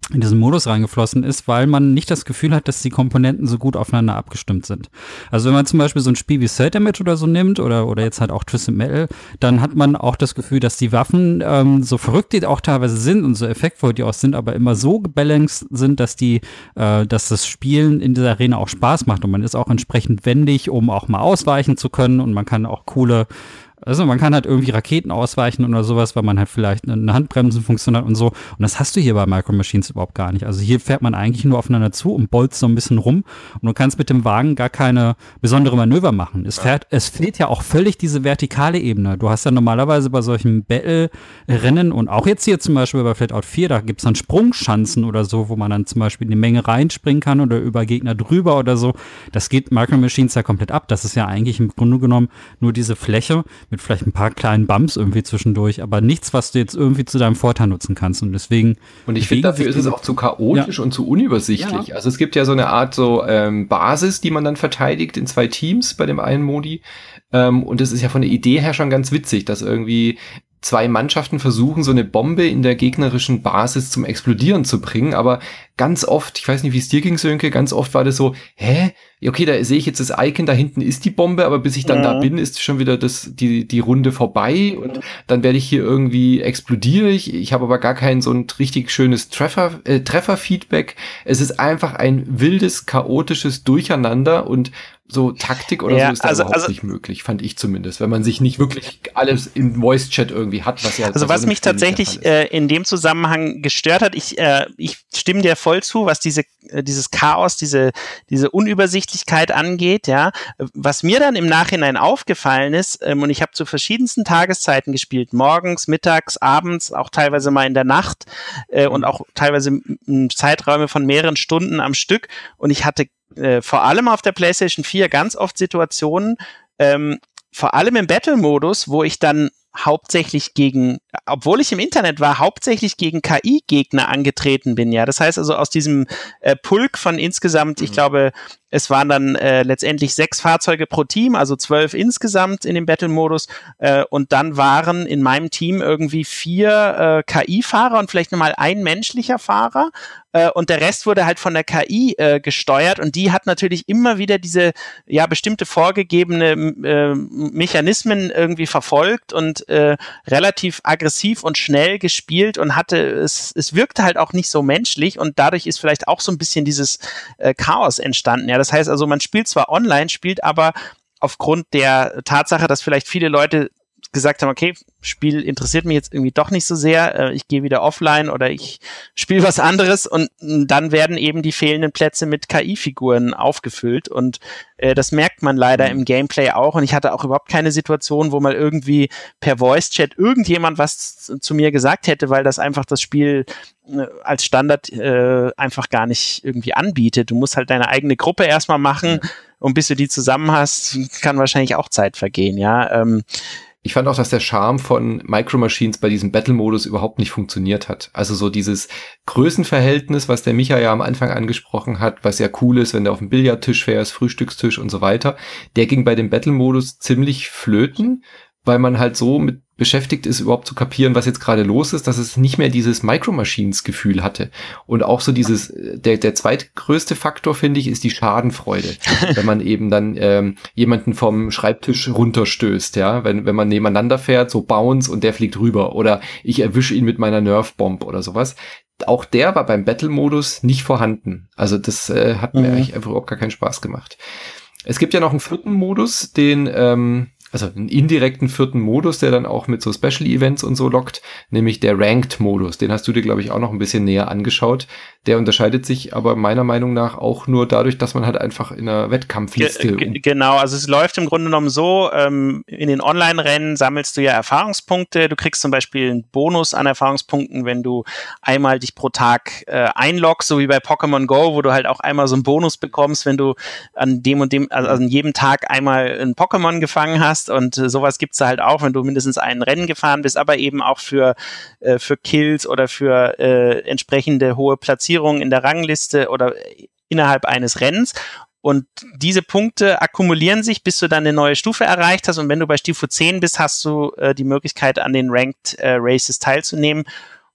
in diesen Modus reingeflossen ist, weil man nicht das Gefühl hat, dass die Komponenten so gut aufeinander abgestimmt sind. Also wenn man zum Beispiel so ein Spiel wie Third Damage oder so nimmt oder oder jetzt halt auch Twisted Metal, dann hat man auch das Gefühl, dass die Waffen ähm, so verrückt die auch teilweise sind und so effektvoll die auch sind, aber immer so gebalanced sind, dass die, äh, dass das Spielen in dieser Arena auch Spaß macht und man ist auch entsprechend wendig, um auch mal ausweichen zu können und man kann auch coole Also man kann halt irgendwie Raketen ausweichen oder sowas, weil man halt vielleicht eine Handbremsenfunktion hat und so. Und das hast du hier bei Micro Machines überhaupt gar nicht. Also hier fährt man eigentlich nur aufeinander zu und bolzt so ein bisschen rum. Und du kannst mit dem Wagen gar keine besondere Manöver machen. Es fährt, es fehlt ja auch völlig diese vertikale Ebene. Du hast ja normalerweise bei solchen Battle-Rennen und auch jetzt hier zum Beispiel bei Flatout vier, da gibt's dann Sprungschanzen oder so, wo man dann zum Beispiel in eine Menge reinspringen kann oder über Gegner drüber oder so. Das geht Micro Machines ja komplett ab. Das ist ja eigentlich im Grunde genommen nur diese Fläche mit vielleicht ein paar kleinen Bumps irgendwie zwischendurch, aber nichts, was du jetzt irgendwie zu deinem Vorteil nutzen kannst und deswegen... Und ich finde, dafür ist es auch zu chaotisch ja. und zu unübersichtlich. Ja. Also es gibt ja so eine Art so ähm, Basis, die man dann verteidigt in zwei Teams bei dem einen Modi ähm, und das ist ja von der Idee her schon ganz witzig, dass irgendwie zwei Mannschaften versuchen, so eine Bombe in der gegnerischen Basis zum Explodieren zu bringen, aber ganz oft, ich weiß nicht, wie es dir ging, Sönke, ganz oft war das so, hä? Okay, da sehe ich jetzt das Icon, da hinten ist die Bombe, aber bis ich dann ja. da bin, ist schon wieder das die die Runde vorbei und dann werde ich hier irgendwie explodiere ich. Ich habe aber gar kein so ein richtig schönes Treffer äh, Trefferfeedback. Es ist einfach ein wildes, chaotisches Durcheinander und so Taktik oder ja, so ist da also, überhaupt also, nicht möglich, fand ich zumindest, wenn man sich nicht wirklich alles im Voice-Chat irgendwie hat, was ja Also was mich tatsächlich äh, in dem Zusammenhang gestört hat, ich äh, ich stimme dir voll zu, was diese äh, dieses Chaos, diese diese Unübersichtlichkeit angeht, ja. Was mir dann im Nachhinein aufgefallen ist, ähm, und ich habe zu verschiedensten Tageszeiten gespielt, morgens, mittags, abends, auch teilweise mal in der Nacht äh, und auch teilweise m- Zeiträume von mehreren Stunden am Stück und ich hatte Äh, vor allem auf der PlayStation vier ganz oft Situationen, ähm, vor allem im Battle-Modus, wo ich dann hauptsächlich gegen, obwohl ich im Internet war, hauptsächlich gegen K I-Gegner angetreten bin, ja. Das heißt also aus diesem äh, Pulk von insgesamt, mhm. ich glaube, es waren dann äh, letztendlich sechs Fahrzeuge pro Team, also zwölf insgesamt in dem Battle-Modus äh, und dann waren in meinem Team irgendwie vier äh, K I-Fahrer und vielleicht nochmal ein menschlicher Fahrer äh, und der Rest wurde halt von der K I äh, gesteuert und die hat natürlich immer wieder diese ja bestimmte vorgegebene äh, Mechanismen irgendwie verfolgt und äh, relativ aggressiv und schnell gespielt und hatte, es, es wirkte halt auch nicht so menschlich und dadurch ist vielleicht auch so ein bisschen dieses äh, Chaos entstanden, ja. Das heißt also, man spielt zwar online, spielt aber aufgrund der Tatsache, dass vielleicht viele Leute gesagt haben, okay, Spiel interessiert mich jetzt irgendwie doch nicht so sehr, äh, ich gehe wieder offline oder ich spiele was anderes und dann werden eben die fehlenden Plätze mit K I-Figuren aufgefüllt und äh, das merkt man leider im Gameplay auch und ich hatte auch überhaupt keine Situation, wo mal irgendwie per Voice-Chat irgendjemand was z- zu mir gesagt hätte, weil das einfach das Spiel äh, als Standard äh, einfach gar nicht irgendwie anbietet. Du musst halt deine eigene Gruppe erstmal machen und bis du die zusammen hast, kann wahrscheinlich auch Zeit vergehen, ja. Ähm, Ich fand auch, dass der Charme von Micro Machines bei diesem Battle-Modus überhaupt nicht funktioniert hat. Also so dieses Größenverhältnis, was der Micha ja am Anfang angesprochen hat, was ja cool ist, wenn du auf dem Billardtisch fährst, Frühstückstisch und so weiter, der ging bei dem Battle-Modus ziemlich flöten, weil man halt so mit beschäftigt ist, überhaupt zu kapieren, was jetzt gerade los ist, dass es nicht mehr dieses Micro-Machines-Gefühl hatte. Und auch so dieses, der, der zweitgrößte Faktor, finde ich, ist die Schadenfreude. Wenn man eben dann ähm, jemanden vom Schreibtisch runterstößt, ja, wenn, wenn man nebeneinander fährt, so Bounce und der fliegt rüber oder ich erwische ihn mit meiner Nerf-Bomb oder sowas. Auch der war beim Battle-Modus nicht vorhanden. Also das äh, hat mhm. mir eigentlich einfach überhaupt gar keinen Spaß gemacht. Es gibt ja noch einen vierten Modus, den ähm, also einen indirekten vierten Modus, der dann auch mit so Special-Events und so lockt, nämlich der Ranked-Modus. Den hast du dir, glaube ich, auch noch ein bisschen näher angeschaut. Der unterscheidet sich aber meiner Meinung nach auch nur dadurch, dass man halt einfach in einer Wettkampfliste... Ge- ge- genau, also es läuft im Grunde genommen so, ähm, in den Online-Rennen sammelst du ja Erfahrungspunkte. Du kriegst zum Beispiel einen Bonus an Erfahrungspunkten, wenn du einmal dich pro Tag äh, einloggst, so wie bei Pokémon Go, wo du halt auch einmal so einen Bonus bekommst, wenn du an dem und dem, also an jedem Tag einmal ein Pokémon gefangen hast. Und äh, sowas gibt's da halt auch, wenn du mindestens ein Rennen gefahren bist, aber eben auch für, äh, für Kills oder für äh, entsprechende hohe Platzierungen in der Rangliste oder innerhalb eines Rennens. Und diese Punkte akkumulieren sich, bis du dann eine neue Stufe erreicht hast. Und wenn du bei Stufe zehn bist, hast du äh, die Möglichkeit, an den Ranked äh, Races teilzunehmen.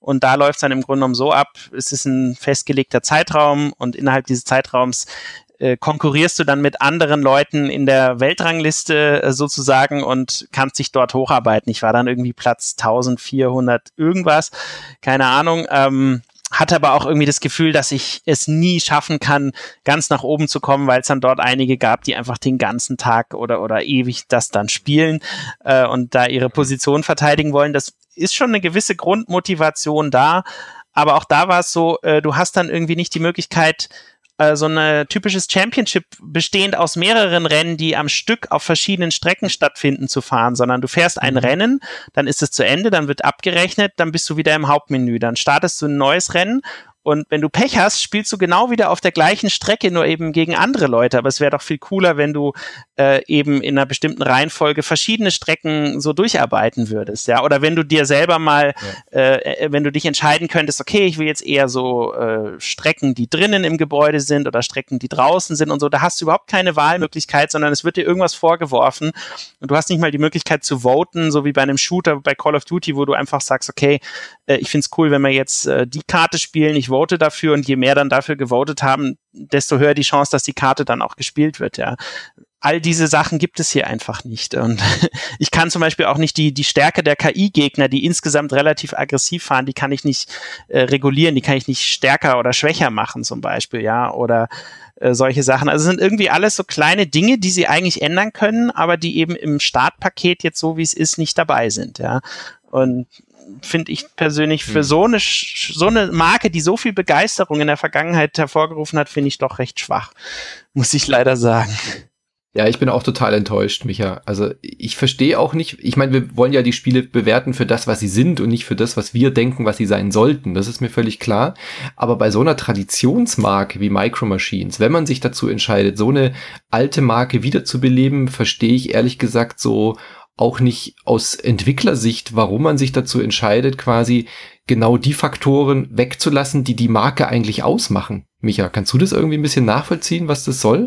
Und da läuft es dann im Grunde genommen so ab, es ist ein festgelegter Zeitraum und innerhalb dieses Zeitraums äh, konkurrierst du dann mit anderen Leuten in der Weltrangliste äh, sozusagen und kannst dich dort hocharbeiten. Ich war dann irgendwie Platz eintausendvierhundert irgendwas, keine Ahnung, ähm, hatte aber auch irgendwie das Gefühl, dass ich es nie schaffen kann, ganz nach oben zu kommen, weil es dann dort einige gab, die einfach den ganzen Tag oder oder ewig das dann spielen äh, und da ihre Position verteidigen wollen. Das ist schon eine gewisse Grundmotivation da, aber auch da war es so, äh, du hast dann irgendwie nicht die Möglichkeit, äh, so ein typisches Championship bestehend aus mehreren Rennen, die am Stück auf verschiedenen Strecken stattfinden, zu fahren, sondern du fährst ein Rennen, dann ist es zu Ende, dann wird abgerechnet, dann bist du wieder im Hauptmenü, dann startest du ein neues Rennen. Und wenn du Pech hast, spielst du genau wieder auf der gleichen Strecke, nur eben gegen andere Leute. Aber es wäre doch viel cooler, wenn du äh, eben in einer bestimmten Reihenfolge verschiedene Strecken so durcharbeiten würdest, ja. Oder wenn du dir selber mal, ja. äh, wenn du dich entscheiden könntest, okay, ich will jetzt eher so äh, Strecken, die drinnen im Gebäude sind oder Strecken, die draußen sind und so. Da hast du überhaupt keine Wahlmöglichkeit, sondern es wird dir irgendwas vorgeworfen und du hast nicht mal die Möglichkeit zu voten, so wie bei einem Shooter, bei Call of Duty, wo du einfach sagst, okay, äh, ich find's cool, wenn wir jetzt äh, die Karte spielen, ich vote dafür und je mehr dann dafür gewotet haben, desto höher die Chance, dass die Karte dann auch gespielt wird, ja. All diese Sachen gibt es hier einfach nicht und ich kann zum Beispiel auch nicht die die Stärke der K I-Gegner, die insgesamt relativ aggressiv fahren, die kann ich nicht äh, regulieren, die kann ich nicht stärker oder schwächer machen zum Beispiel, ja, oder äh, solche Sachen. Also sind irgendwie alles so kleine Dinge, die sie eigentlich ändern können, aber die eben im Startpaket jetzt so, wie es ist, nicht dabei sind, ja. Und finde ich persönlich für so eine so eine Marke, die so viel Begeisterung in der Vergangenheit hervorgerufen hat, finde ich doch recht schwach, muss ich leider sagen. Ja, ich bin auch total enttäuscht, Micha. Also ich verstehe auch nicht, ich meine, wir wollen ja die Spiele bewerten für das, was sie sind und nicht für das, was wir denken, was sie sein sollten. Das ist mir völlig klar. Aber bei so einer Traditionsmarke wie Micro Machines, wenn man sich dazu entscheidet, so eine alte Marke wiederzubeleben, verstehe ich ehrlich gesagt so auch nicht aus Entwicklersicht, warum man sich dazu entscheidet, quasi genau die Faktoren wegzulassen, die die Marke eigentlich ausmachen. Micha, kannst du das irgendwie ein bisschen nachvollziehen, was das soll?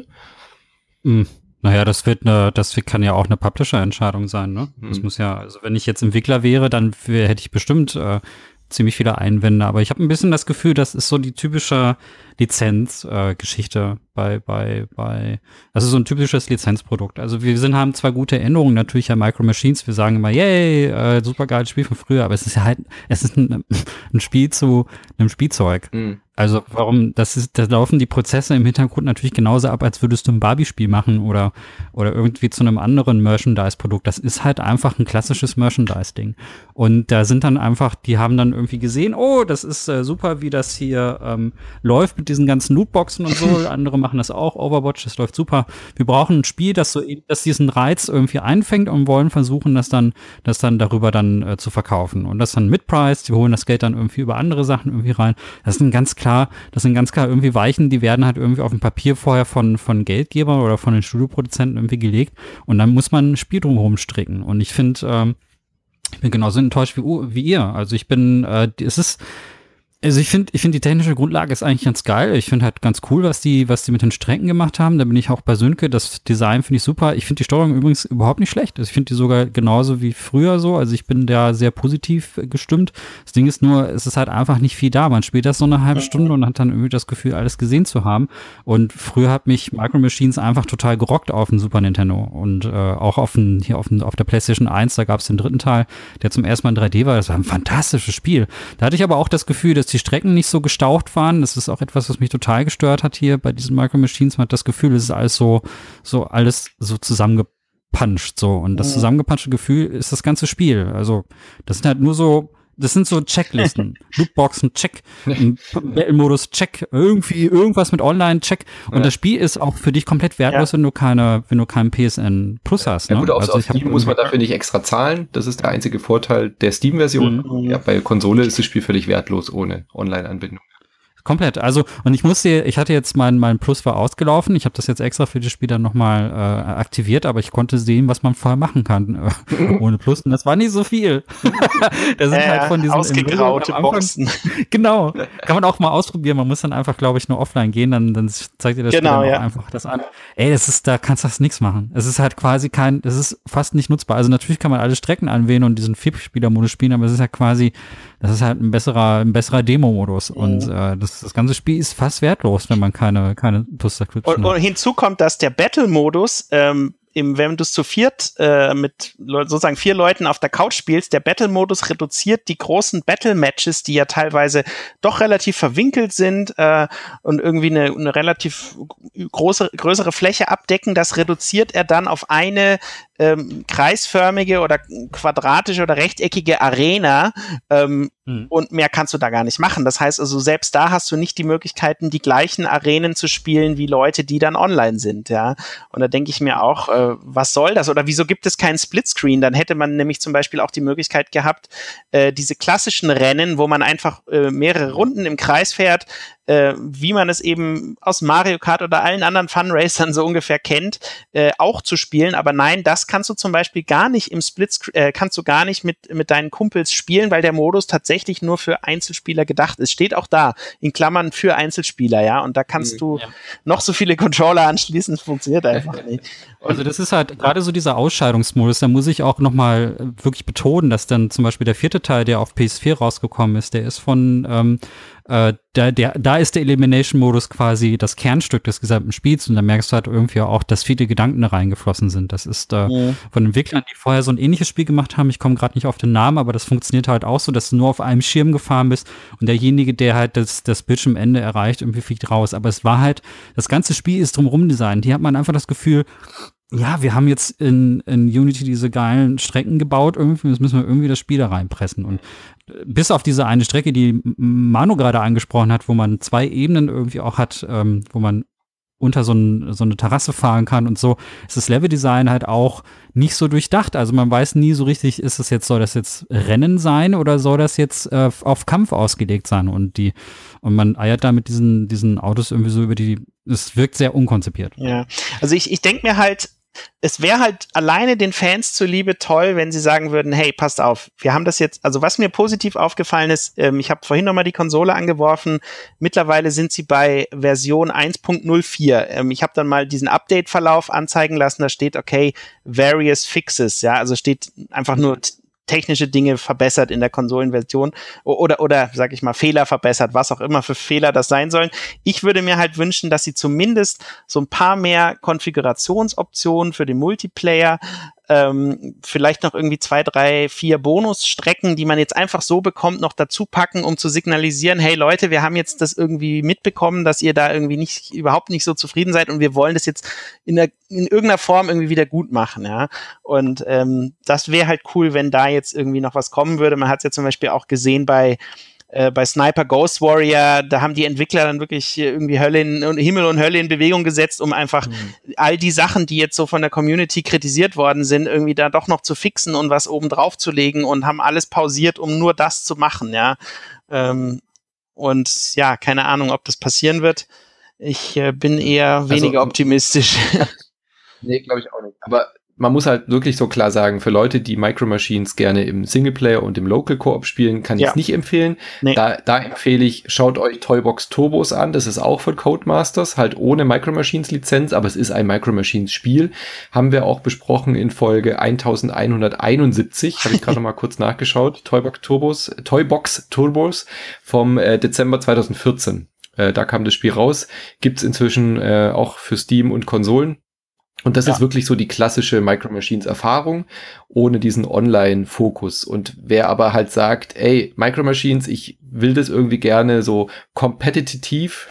Hm. Naja, das wird eine, das kann ja auch eine Publisher-Entscheidung sein, ne? Hm. Das muss ja, also wenn ich jetzt Entwickler wäre, dann wär, hätte ich bestimmt äh, ziemlich viele Einwände, aber ich habe ein bisschen das Gefühl, das ist so die typische Lizenz-Geschichte äh, bei, bei, bei, das ist so ein typisches Lizenzprodukt. Also wir sind, haben zwar gute Erinnerungen natürlich an Micro Machines, wir sagen immer, yay, äh, super geiles Spiel von früher, aber es ist ja halt, es ist ein, ein Spiel zu einem Spielzeug. Mhm. Also warum, das ist, da laufen die Prozesse im Hintergrund natürlich genauso ab, als würdest du ein Barbie-Spiel machen oder, oder irgendwie zu einem anderen Merchandise-Produkt. Das ist halt einfach ein klassisches Merchandise-Ding. Und da sind dann einfach, die haben dann irgendwie gesehen, oh, das ist äh, super, wie das hier ähm, läuft mit diesen ganzen Lootboxen und so. Andere machen das auch, Overwatch, das läuft super. Wir brauchen ein Spiel, das so, das diesen Reiz irgendwie einfängt und wollen versuchen, das dann, das dann darüber dann äh, zu verkaufen. Und das dann mit Preis, die holen das Geld dann irgendwie über andere Sachen irgendwie rein. Das sind ganz klar Klar, das sind ganz klar irgendwie Weichen, die werden halt irgendwie auf dem Papier vorher von, von Geldgebern oder von den Studioproduzenten irgendwie gelegt und dann muss man ein Spiel drumherum stricken. Und ich finde, ähm, ich bin genauso enttäuscht wie, wie ihr. Also ich bin, äh, es ist, also ich finde, ich finde die technische Grundlage ist eigentlich ganz geil. Ich finde halt ganz cool, was die, was die mit den Strecken gemacht haben. Da bin ich auch bei Sönke. Das Design finde ich super. Ich finde die Steuerung übrigens überhaupt nicht schlecht. Also ich finde die sogar genauso wie früher so. Also ich bin da sehr positiv gestimmt. Das Ding ist nur, es ist halt einfach nicht viel da. Man spielt das so eine halbe Stunde und hat dann irgendwie das Gefühl, alles gesehen zu haben. Und früher hat mich Micro Machines einfach total gerockt auf dem Super Nintendo und äh, auch auf den, hier auf, den, auf der PlayStation eins. Da gab es den dritten Teil, der zum ersten Mal in drei D war. Das war ein fantastisches Spiel. Da hatte ich aber auch das Gefühl, dass die Strecken nicht so gestaucht waren. Das ist auch etwas, was mich total gestört hat hier bei diesen Micro Machines. Man hat das Gefühl, es ist alles so, so alles so zusammengepanscht, so. Und das zusammengepanschte Gefühl ist das ganze Spiel. Also, das sind halt nur so, das sind so Checklisten. Lootboxen, check. Battle-Modus, check. Irgendwie, irgendwas mit Online, check. Und ja. Das Spiel ist auch für dich komplett wertlos, ja. wenn du keine, wenn du keinen P S N Plus hast. Ne? Ja gut, auf, also auf Steam muss man dafür nicht extra zahlen. Das ist der einzige Vorteil der Steam-Version. Mhm. Ja, bei Konsole ist das Spiel völlig wertlos ohne Online-Anbindung. komplett. Also, und ich musste, ich hatte jetzt mein, mein Plus war ausgelaufen. Ich habe das jetzt extra für die Spieler nochmal äh, aktiviert, aber ich konnte sehen, was man vorher machen kann äh, ohne Plus. Und das war nicht so viel. Das sind äh, halt von diesen ausgegraute Boxen. Genau. Kann man auch mal ausprobieren. Man muss dann einfach, glaube ich, nur offline gehen, dann, dann zeigt dir das genau, Spiel ja. auch einfach das an. Ey, das ist, da kannst du das nichts machen. Es ist halt quasi kein, es ist fast nicht nutzbar. Also natürlich kann man alle Strecken anwählen und diesen Vier-Spieler-Modus spielen, aber es ist ja quasi, das ist halt ein besserer, ein besserer Demo-Modus. Mhm. Und äh, das, das ganze Spiel ist fast wertlos, wenn man keine, keine Tastatur hat. Und, und hinzu kommt, dass der Battle-Modus, ähm, im, wenn du es zu viert äh, mit sozusagen vier Leuten auf der Couch spielst, der Battle-Modus reduziert die großen Battle-Matches, die ja teilweise doch relativ verwinkelt sind äh, und irgendwie eine, eine relativ große, größere Fläche abdecken. Das reduziert er dann auf eine ähm, kreisförmige oder quadratische oder rechteckige Arena ähm, hm. und mehr kannst du da gar nicht machen. Das heißt also, selbst da hast du nicht die Möglichkeiten, die gleichen Arenen zu spielen wie Leute, die dann online sind. Ja, und da denke ich mir auch, äh, was soll das? Oder wieso gibt es keinen Splitscreen? Dann hätte man nämlich zum Beispiel auch die Möglichkeit gehabt, äh, diese klassischen Rennen, wo man einfach äh, mehrere Runden im Kreis fährt, äh, wie man es eben aus Mario Kart oder allen anderen Fun-Racern so ungefähr kennt, äh, auch zu spielen. Aber nein, das kannst du zum Beispiel gar nicht im Splitscreen, äh, kannst du gar nicht mit, mit deinen Kumpels spielen, weil der Modus tatsächlich nur für Einzelspieler gedacht ist. Steht auch da, in Klammern für Einzelspieler, ja. Und da kannst mhm, du ja. noch so viele Controller anschließen, es funktioniert einfach nicht. Und also das ist halt gerade so dieser Ausscheidungsmodus, da muss ich auch nochmal wirklich betonen, dass dann zum Beispiel der vierte Teil, der auf P S vier rausgekommen ist, der ist von ähm, äh, der, der, da ist der Elimination-Modus quasi das Kernstück des gesamten Spiels und da merkst du halt irgendwie auch, dass viele Gedanken da reingeflossen sind. Das ist äh, ja. von Entwicklern, die vorher so ein ähnliches Spiel gemacht haben, ich komme gerade nicht auf den Namen, aber das funktioniert halt auch so, dass du nur auf einem Schirm gefahren bist und derjenige, der halt das, das Bildschirmende erreicht, irgendwie fliegt raus. Aber es war halt, das ganze Spiel ist drumherum designt. Hier hat man einfach das Gefühl, ja, wir haben jetzt in, in Unity diese geilen Strecken gebaut, irgendwie, jetzt müssen wir irgendwie das Spiel da reinpressen. Und bis auf diese eine Strecke, die Manu gerade angesprochen hat, wo man zwei Ebenen irgendwie auch hat, ähm, wo man unter so, ein, so eine Terrasse fahren kann und so, ist das Leveldesign halt auch nicht so durchdacht. Also man weiß nie so richtig, ist es jetzt, soll das jetzt Rennen sein oder soll das jetzt äh, auf Kampf ausgelegt sein? Und die, und man eiert da mit diesen, diesen Autos irgendwie so über die, es wirkt sehr unkonzipiert. Ja, also ich, ich denke mir halt, es wäre halt alleine den Fans zuliebe toll, wenn sie sagen würden, hey, passt auf, wir haben das jetzt, also was mir positiv aufgefallen ist, ähm, ich habe vorhin nochmal die Konsole angeworfen, mittlerweile sind sie bei Version eins Punkt null vier. Ähm, ich habe dann mal diesen Update-Verlauf anzeigen lassen, da steht, okay, various fixes, ja, also steht einfach nur t- technische Dinge verbessert in der Konsolenversion oder, oder, sag ich mal, Fehler verbessert, was auch immer für Fehler das sein sollen. Ich würde mir halt wünschen, dass sie zumindest so ein paar mehr Konfigurationsoptionen für den Multiplayer, ähm, vielleicht noch irgendwie zwei, drei, vier Bonusstrecken, die man jetzt einfach so bekommt, noch dazu packen, um zu signalisieren, hey Leute, wir haben jetzt das irgendwie mitbekommen, dass ihr da irgendwie nicht, überhaupt nicht so zufrieden seid und wir wollen das jetzt in, der, in irgendeiner Form irgendwie wieder gut machen, ja. Und ähm, das wäre halt cool, wenn da jetzt irgendwie noch was kommen würde. Man hat es ja zum Beispiel auch gesehen bei Äh, bei Sniper Ghost Warrior, da haben die Entwickler dann wirklich irgendwie Hölle in, Himmel und Hölle in Bewegung gesetzt, um einfach mhm. all die Sachen, die jetzt so von der Community kritisiert worden sind, irgendwie da doch noch zu fixen und was oben drauf zu legen und haben alles pausiert, um nur das zu machen, ja. Ähm, und ja, keine Ahnung, ob das passieren wird. Ich äh, bin eher weniger also, optimistisch. Nee, glaube ich auch nicht. Aber man muss halt wirklich so klar sagen, für Leute, die Micro Machines gerne im Singleplayer und im Local Co-op spielen, kann ich es ja. nicht empfehlen. Nee. Da, da empfehle ich, schaut euch Toybox Turbos an. Das ist auch von Codemasters, halt ohne Micro Machines Lizenz, aber es ist ein Micro Machines Spiel. Haben wir auch besprochen in Folge elfhunderteinundsiebzig. Habe ich gerade noch mal kurz nachgeschaut. Toybox Turbos, Toybox Turbos vom äh, Dezember zweitausendvierzehn. Äh, da kam das Spiel raus. Gibt's inzwischen äh, auch für Steam und Konsolen. Und das ja. ist wirklich so die klassische Micro Machines Erfahrung, ohne diesen Online-Fokus. Und wer aber halt sagt, ey, Micro Machines, ich will das irgendwie gerne so kompetitiv,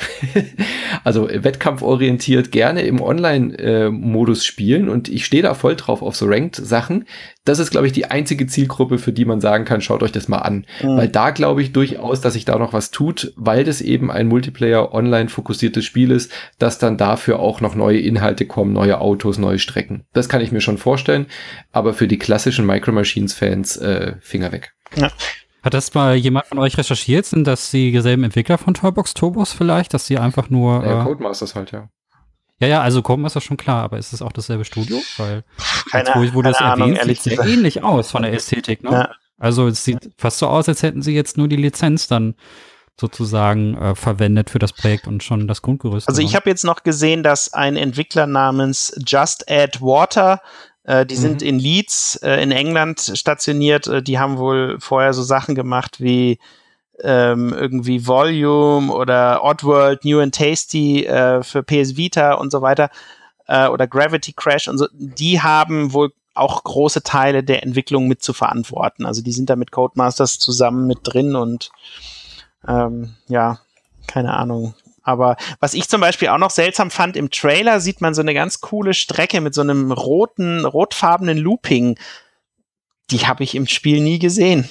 also wettkampforientiert, gerne im Online-Modus spielen und ich stehe da voll drauf auf so Ranked-Sachen. Das ist, glaube ich, die einzige Zielgruppe, für die man sagen kann, schaut euch das mal an. Mhm. Weil da glaube ich durchaus, dass sich da noch was tut, weil das eben ein Multiplayer-Online-fokussiertes Spiel ist, dass dann dafür auch noch neue Inhalte kommen, neue Autos, neue Strecken. Das kann ich mir schon vorstellen, aber für die klassischen Micro Machines-Fans äh, Finger weg. Ja. Hat das mal jemand von euch recherchiert? Sind das dieselben Entwickler von Toybox Turbos vielleicht? Dass sie einfach nur... Ja, äh, Codemasters halt, ja. Ja, ja, also Codemasters schon klar, aber ist es auch dasselbe Studio? Weil, Keine, jetzt, wo, ich, wo keine das Ahnung, erwähnt, ehrlich sieht sehr gesagt. ähnlich aus von der Ästhetik, ne? Ja. Also es sieht fast so aus, als hätten sie jetzt nur die Lizenz dann sozusagen äh, verwendet für das Projekt und schon das Grundgerüst. Also ich habe jetzt noch gesehen, dass ein Entwickler namens Just Add Water, äh, die mhm. sind in Leeds äh, in England stationiert, äh, die haben wohl vorher so Sachen gemacht wie ähm, irgendwie Volume oder Oddworld, New and Tasty äh, für P S Vita und so weiter äh, oder Gravity Crash und so. Die haben wohl auch große Teile der Entwicklung mit zu verantworten. Also die sind da mit Codemasters zusammen mit drin und ähm, ja, keine Ahnung. Aber was ich zum Beispiel auch noch seltsam fand, im Trailer sieht man so eine ganz coole Strecke mit so einem roten, rotfarbenen Looping. Die habe ich im Spiel nie gesehen.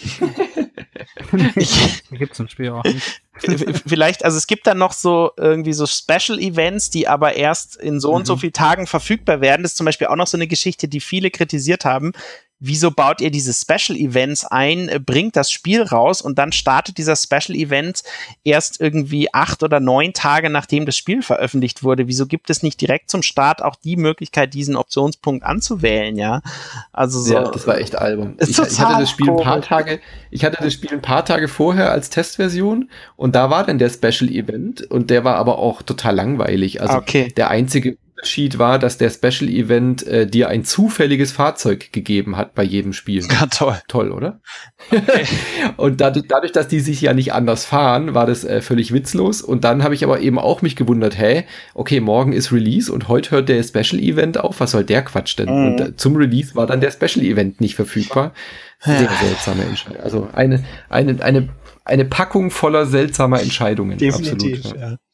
ich, gibt's im Spiel auch nicht. Vielleicht, also es gibt dann noch so irgendwie so Special Events, die aber erst in so und mhm. so vielen Tagen verfügbar werden. Das ist zum Beispiel auch noch so eine Geschichte, die viele kritisiert haben. Wieso baut ihr diese Special Events ein, bringt das Spiel raus und dann startet dieser Special Event erst irgendwie acht oder neun Tage, nachdem das Spiel veröffentlicht wurde? Wieso gibt es nicht direkt zum Start auch die Möglichkeit, diesen Optionspunkt anzuwählen, ja? Also so. Ja, das war echt albern. Ich, ich hatte das Spiel ein paar Tage, ich hatte das Spiel ein paar Tage vorher als Testversion und da war dann der Special Event und der war aber auch total langweilig. Also okay. Der einzige Unterschied war, dass der Special Event äh, dir ein zufälliges Fahrzeug gegeben hat bei jedem Spiel. Ja, toll. Toll, oder? Okay. Und dadurch, dadurch, dass die sich ja nicht anders fahren, war das äh, völlig witzlos. Und dann habe ich aber eben auch mich gewundert, hä, okay, morgen ist Release und heute hört der Special Event auf. Was soll der Quatsch denn? Mhm. Und äh, zum Release war dann der Special Event nicht verfügbar. Sehr ja. seltsame Entscheidung. Also eine, eine, eine, eine Packung voller seltsamer Entscheidungen. Definitiv, absolut, ja. ja.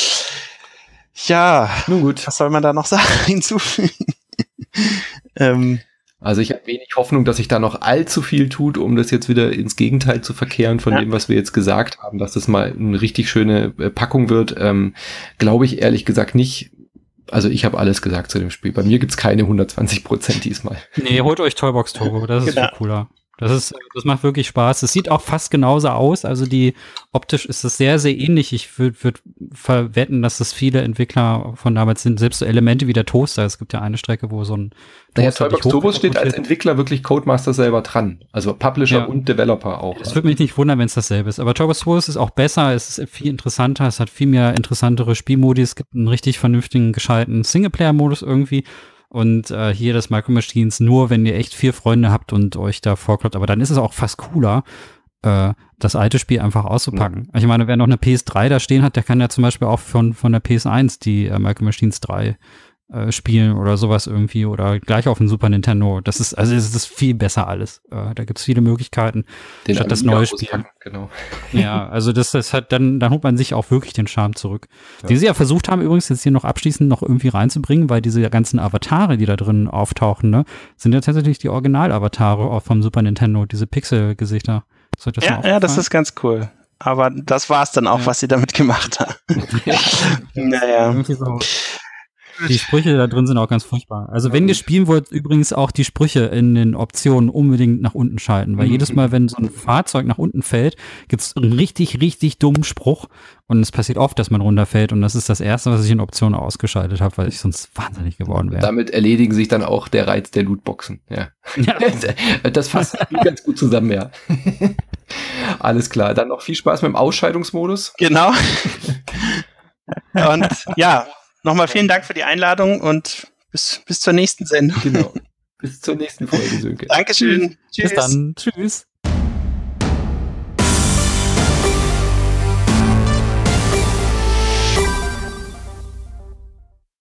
Ja, nun gut. Was soll man da noch sagen, hinzufügen? ähm, also ich habe wenig Hoffnung, dass sich da noch allzu viel tut, um das jetzt wieder ins Gegenteil zu verkehren von ja. dem, was wir jetzt gesagt haben, dass das mal eine richtig schöne äh, Packung wird. Ähm, Glaube ich ehrlich gesagt nicht. Also ich habe alles gesagt zu dem Spiel. Bei mir gibt's keine hundertzwanzig Prozent diesmal. Nee, holt euch Toybox Turbo, das ist genau. viel cooler. Das ist, das macht wirklich Spaß. Es sieht auch fast genauso aus. Also die optisch ist es sehr, sehr ähnlich. Ich würde würd verwetten, dass das viele Entwickler von damals sind. Selbst so Elemente wie der Toaster. Es gibt ja eine Strecke, wo so ein Naja, Toybox Turbos steht als Entwickler wirklich Codemaster selber dran. Also Publisher ja. und Developer auch. Es würde mich nicht wundern, wenn es dasselbe ist. Aber Toybox Turbos ist auch besser. Es ist viel interessanter. Es hat viel mehr interessantere Spielmodi. Es gibt einen richtig vernünftigen, gescheiten Singleplayer-Modus irgendwie. Und äh, hier das Micro Machines nur, wenn ihr echt vier Freunde habt und euch da vorkloppt. Aber dann ist es auch fast cooler, äh, das alte Spiel einfach auszupacken. Mhm. Ich meine, wer noch eine P S drei da stehen hat, der kann ja zum Beispiel auch von, von der P S eins die äh, Micro Machines drei äh, spielen oder sowas irgendwie oder gleich auf dem Super Nintendo. Das ist, also es ist viel besser alles. Äh, da gibt's viele Möglichkeiten, den statt das neue Spiel. Genau. Ja, also das, das hat dann, dann holt man sich auch wirklich den Charme zurück. Ja. Die sie ja versucht haben, übrigens jetzt hier noch abschließend noch irgendwie reinzubringen, weil diese ganzen Avatare, die da drin auftauchen, ne, sind ja tatsächlich die Original-Avatare auch vom Super Nintendo, diese Pixel-Gesichter. Das ja, ja, das ist ganz cool. Aber das war's dann auch, ja. was sie damit gemacht haben. Naja. Irgendwie so. Die Sprüche da drin sind auch ganz furchtbar. Also wenn ihr spielen wollt, übrigens auch die Sprüche in den Optionen unbedingt nach unten schalten, weil mhm. jedes Mal, wenn so ein Fahrzeug nach unten fällt, gibt's einen richtig, richtig dummen Spruch und es passiert oft, dass man runterfällt und das ist das Erste, was ich in Optionen ausgeschaltet habe, weil ich sonst wahnsinnig geworden wäre. Damit erledigen sich dann auch der Reiz der Lootboxen. Ja. ja. Das fasst ganz gut zusammen, ja. Alles klar, dann noch viel Spaß mit dem Ausscheidungsmodus. Genau. Und ja, nochmal vielen Dank für die Einladung und bis, bis zur nächsten Sendung. Genau. Bis zur nächsten Folge, Sönke. Dankeschön. Tschüss. Bis dann. Tschüss.